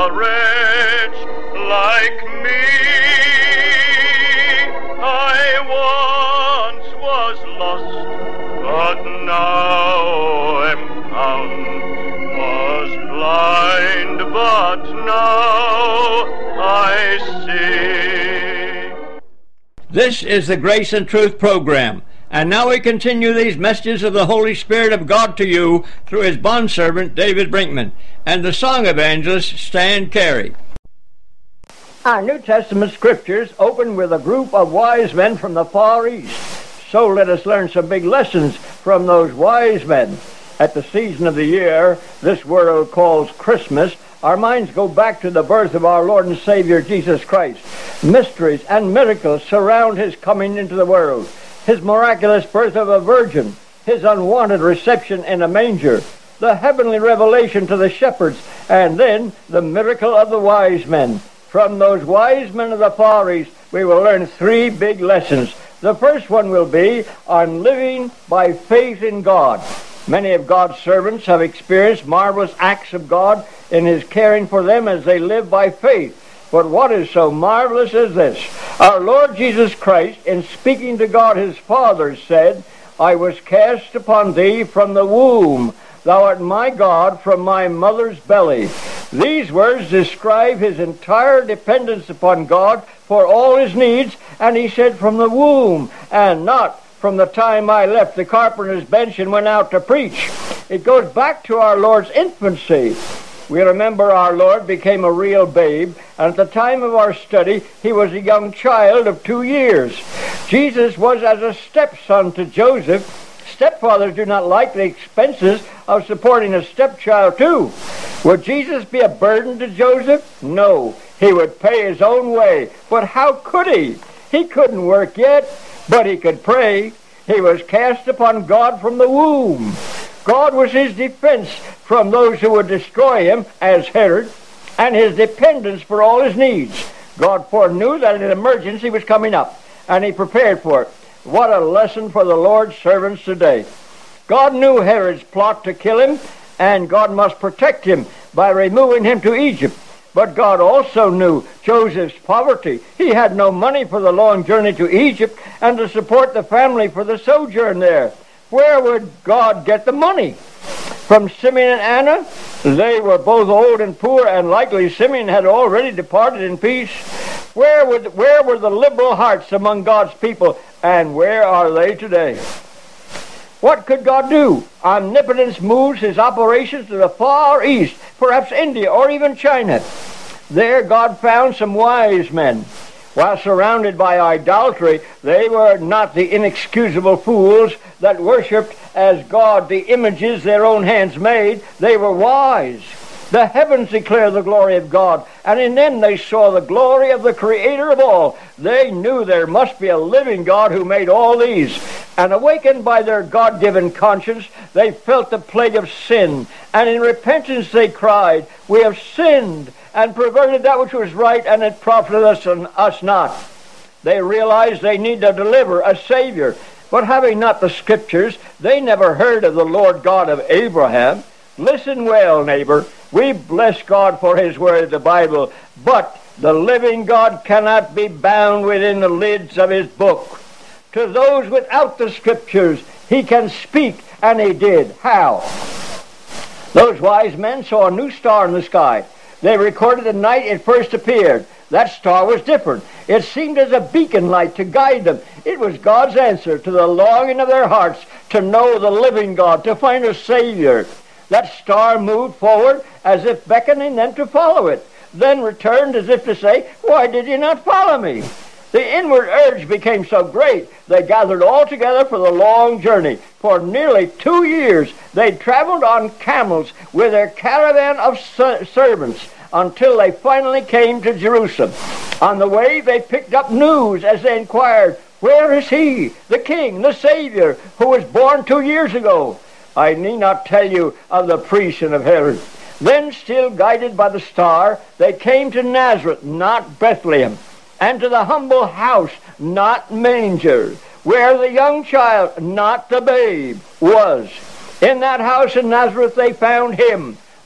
a wretch like me. I once was lost, but now am found. Was blind, but now I see. This is the Grace and Truth program. And now we continue these messages of the Holy Spirit of God to you through his bondservant David Brinkman and the song evangelist Stan Carey. Our New Testament scriptures open with a group of wise men from the Far East. So let us learn some big lessons from those wise men. At the season of the year this world calls Christmas, our minds go back to the birth of our Lord and Savior Jesus Christ. Mysteries and miracles surround his coming into the world. His miraculous birth of a virgin, his unwanted reception in a manger, the heavenly revelation to the shepherds, and then the miracle of the wise men. From those wise men of the Far East, we will learn three big lessons. The first one will be on living by faith in God. Many of God's servants have experienced marvelous acts of God in his caring for them as they live by faith. But what is so marvelous as this? Our Lord Jesus Christ, in speaking to God his Father, said, I was cast upon thee from the womb. Thou art my God from my mother's belly. These words describe his entire dependence upon God for all his needs, and he said from the womb, and not from the time I left the carpenter's bench and went out to preach. It goes back to our Lord's infancy. We remember our Lord became a real babe, and at the time of our study, he was a young child of 2 years. Jesus was as a stepson to Joseph. Stepfathers do not like the expenses of supporting a stepchild too. Would Jesus be a burden to Joseph? No, he would pay his own way. But how could he? He couldn't work yet, but he could pray. He was cast upon God from the womb. God was his defense from those who would destroy him, as Herod, and his dependence for all his needs. God foreknew that an emergency was coming up, and he prepared for it. What a lesson for the Lord's servants today. God knew Herod's plot to kill him, and God must protect him by removing him to Egypt. But God also knew Joseph's poverty. He had no money for the long journey to Egypt and to support the family for the sojourn there. Where would God get the money? From Simeon and Anna? They were both old and poor, and likely Simeon had already departed in peace. Where were the liberal hearts among God's people, and where are they today? What could God do? Omnipotence moves his operations to the Far East, perhaps India or even China. There God found some wise men. While surrounded by idolatry, they were not the inexcusable fools that worshipped as God the images their own hands made. They were wise. The heavens declare the glory of God, and in them they saw the glory of the Creator of all. They knew there must be a living God who made all these. And awakened by their God-given conscience, they felt the plague of sin. And in repentance they cried, we have sinned and perverted that which was right, and it profited us not. They realized they need to deliver a Savior. But having not the Scriptures, they never heard of the Lord God of Abraham. Listen well, neighbor. We bless God for his word, the Bible, but the living God cannot be bound within the lids of his book. To those without the Scriptures, he can speak, and he did. How? Those wise men saw a new star in the sky. They recorded the night it first appeared. That star was different. It seemed as a beacon light to guide them. It was God's answer to the longing of their hearts to know the living God, to find a Savior. That star moved forward as if beckoning them to follow it, then returned as if to say, why did you not follow me? The inward urge became so great, they gathered all together for the long journey. For nearly 2 years, they traveled on camels with their caravan of servants until they finally came to Jerusalem. On the way, they picked up news as they inquired, where is he, the King, the Savior, who was born 2 years ago? I need not tell you of the priests and of Herod. Then, still guided by the star, they came to Nazareth, not Bethlehem, and to the humble house, not manger, where the young child, not the babe, was. In that house in Nazareth they found him,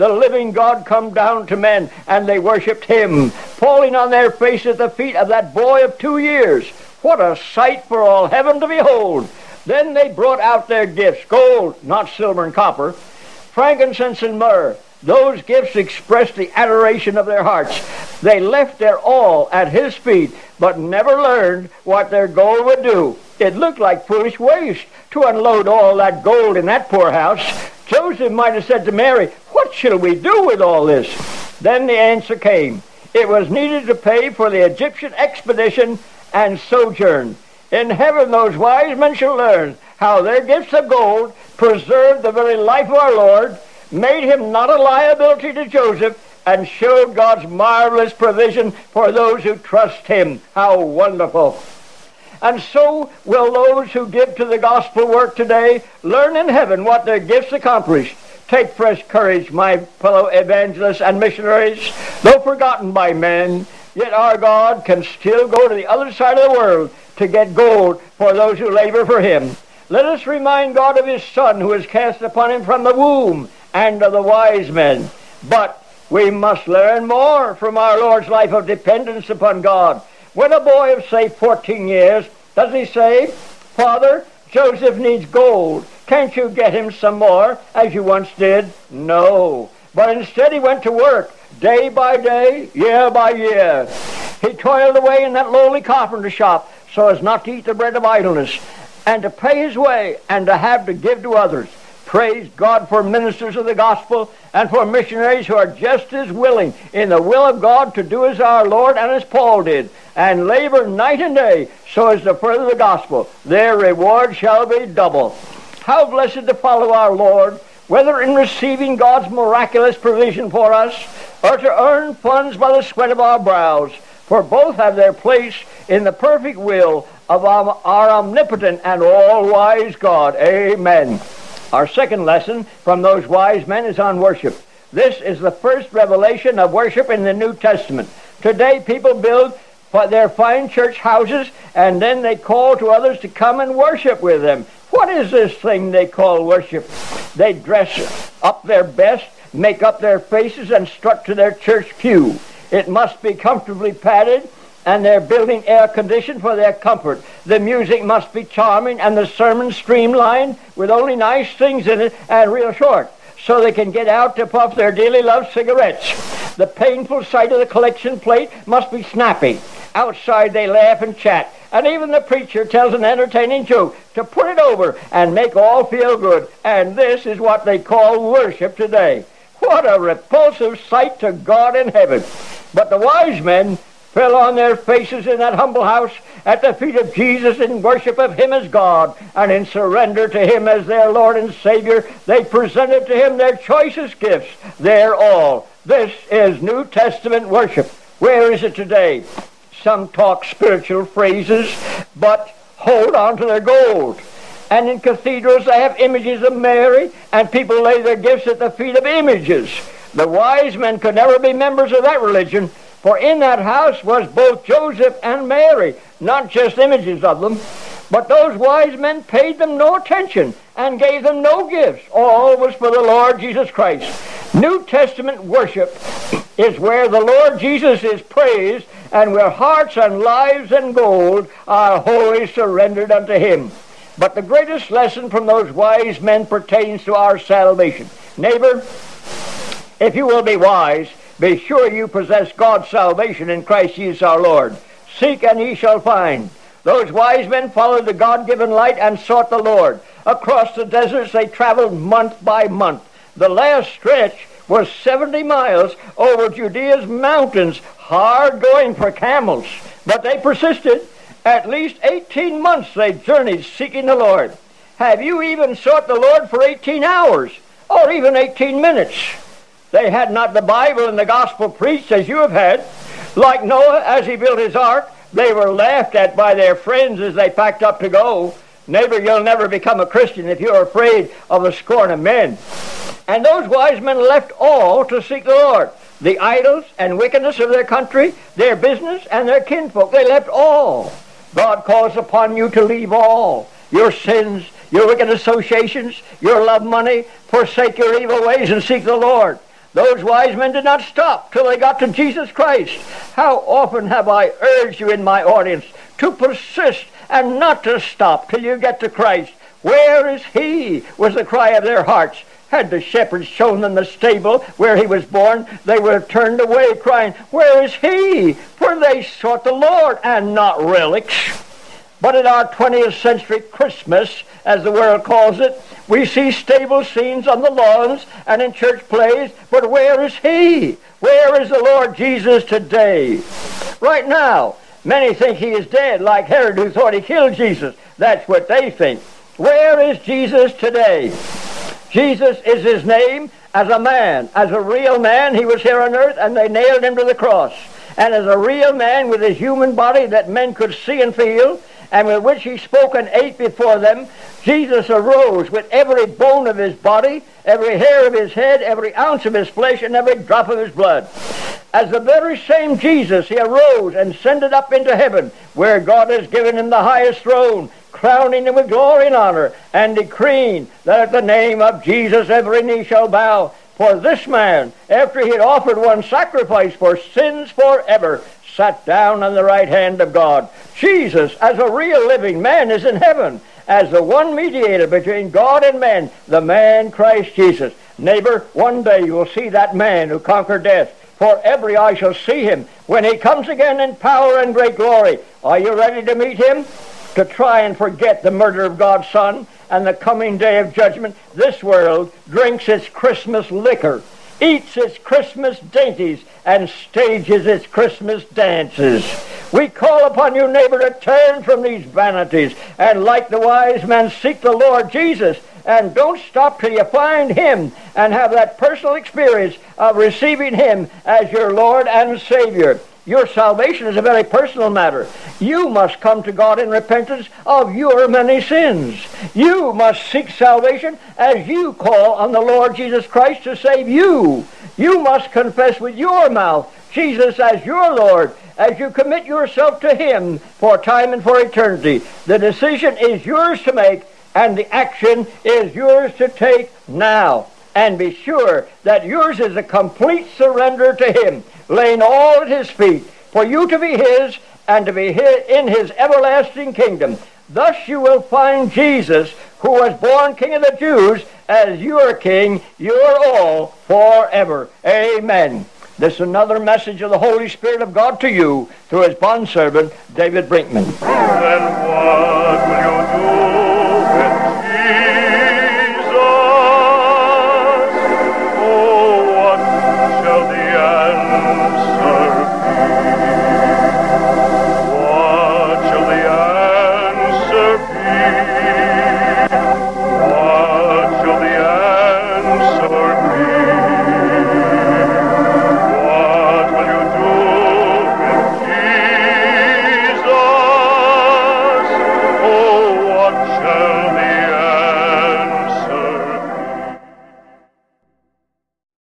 the living God come down to men, and they worshipped him, falling on their face at the feet of that boy of 2 years. What a sight for all heaven to behold! Then they brought out their gifts, gold, not silver and copper, frankincense and myrrh. Those gifts expressed the adoration of their hearts. They left their all at his feet, but never learned what their gold would do. It looked like foolish waste to unload all that gold in that poor house. Joseph might have said to Mary, "What shall we do with all this?" Then the answer came. It was needed to pay for the Egyptian expedition and sojourn. In heaven those wise men shall learn how their gifts of gold preserved the very life of our Lord, made him not a liability to Joseph, and showed God's marvelous provision for those who trust him. How wonderful! And so will those who give to the gospel work today learn in heaven what their gifts accomplish. Take fresh courage, my fellow evangelists and missionaries. Though forgotten by men, yet our God can still go to the other side of the world to get gold for those who labor for him. Let us remind God of his Son who was cast upon him from the womb, and of the wise men. But we must learn more from our Lord's life of dependence upon God. When a boy of, say, 14 years, does he say, "Father, Joseph needs gold. Can't you get him some more, as you once did?" No. But instead he went to work, day by day, year by year. He toiled away in that lowly carpenter shop so as not to eat the bread of idleness, and to pay his way, and to have to give to others. Praise God for ministers of the gospel and for missionaries who are just as willing in the will of God to do as our Lord and as Paul did, and labor night and day so as to further the gospel. Their reward shall be double. How blessed to follow our Lord, whether in receiving God's miraculous provision for us, or to earn funds by the sweat of our brows, for both have their place in the perfect will of our omnipotent and all-wise God. Amen. Our second lesson from those wise men is on worship. This is the first revelation of worship in the New Testament. Today people build their fine church houses, and then they call to others to come and worship with them. What is this thing they call worship? They dress up their best, make up their faces, and strut to their church pew. It must be comfortably padded, and they're building air conditioned for their comfort. The music must be charming, and the sermon streamlined with only nice things in it and real short, so they can get out to puff their dearly loved cigarettes. The painful sight of the collection plate must be snappy. Outside they laugh and chat, and even the preacher tells an entertaining joke to put it over and make all feel good. And this is what they call worship today. What a repulsive sight to God in heaven. But the wise men fell on their faces in that humble house at the feet of Jesus in worship of him as God, and in surrender to him as their Lord and Savior, they presented to him their choicest gifts, their all. This is New Testament worship. Where is it today? Some talk spiritual phrases, but hold on to their gold. And in cathedrals they have images of Mary, and people lay their gifts at the feet of images. The wise men could never be members of that religion, for in that house was both Joseph and Mary, not just images of them. But those wise men paid them no attention and gave them no gifts. All was for the Lord Jesus Christ. New Testament worship is where the Lord Jesus is praised, and where hearts and lives and gold are wholly surrendered unto him. But the greatest lesson from those wise men pertains to our salvation. Neighbor, if you will be wise, be sure you possess God's salvation in Christ Jesus our Lord. Seek and ye shall find. Those wise men followed the God-given light and sought the Lord. Across the deserts they traveled month by month. The last stretch was 70 miles over Judea's mountains, hard going for camels. But they persisted. At least 18 months they journeyed seeking the Lord. Have you even sought the Lord for 18 hours or even 18 minutes? They had not the Bible and the gospel preached as you have had. Like Noah, as he built his ark, they were laughed at by their friends as they packed up to go. Neighbor, you'll never become a Christian if you're afraid of the scorn of men. And those wise men left all to seek the Lord. The idols and wickedness of their country, their business, and their kinfolk, they left all. God calls upon you to leave all. Your sins, your wicked associations, your love money, forsake your evil ways and seek the Lord. Those wise men did not stop till they got to Jesus Christ. How often have I urged you in my audience to persist and not to stop till you get to Christ? Where is he? Was the cry of their hearts. Had the shepherds shown them the stable where he was born, they would have turned away crying, where is he? For they sought the Lord and not relics. But in our 20th century Christmas, as the world calls it, we see stable scenes on the lawns and in church plays, but where is he? Where is the Lord Jesus today? Right now, many think he is dead, like Herod who thought he killed Jesus. That's what they think. Where is Jesus today? Jesus is his name as a man. As a real man, he was here on earth, and they nailed him to the cross. And as a real man with a human body that men could see and feel, and with which he spoke and ate before them, Jesus arose with every bone of his body, every hair of his head, every ounce of his flesh, and every drop of his blood. As the very same Jesus, he arose and ascended up into heaven, where God has given him the highest throne, crowning him with glory and honor, and decreeing that at the name of Jesus every knee shall bow. For this man, after he had offered one sacrifice for sins forever, sat down on the right hand of God. Jesus, as a real living man, is in heaven, as the one mediator between God and man, the man Christ Jesus. Neighbor, one day you will see that man who conquered death. For every eye shall see him when he comes again in power and great glory. Are you ready to meet him? To try and forget the murder of God's Son and the coming day of judgment, this world drinks its Christmas liquor, eats its Christmas dainties, and stages its Christmas dances. We call upon you, neighbor, to turn from these vanities and, like the wise men, seek the Lord Jesus. And don't stop till you find him and have that personal experience of receiving him as your Lord and Savior. Your salvation is a very personal matter. You must come to God in repentance of your many sins. You must seek salvation as you call on the Lord Jesus Christ to save you. You must confess with your mouth Jesus as your Lord as you commit yourself to him for time and for eternity. The decision is yours to make, and the action is yours to take now. And be sure that yours is a complete surrender to him, laying all at his feet, for you to be his and to be in his everlasting kingdom. Thus you will find Jesus, who was born King of the Jews, as your King, your all, forever. Amen. This is another message of the Holy Spirit of God to you through his bondservant, David Brinkman. Then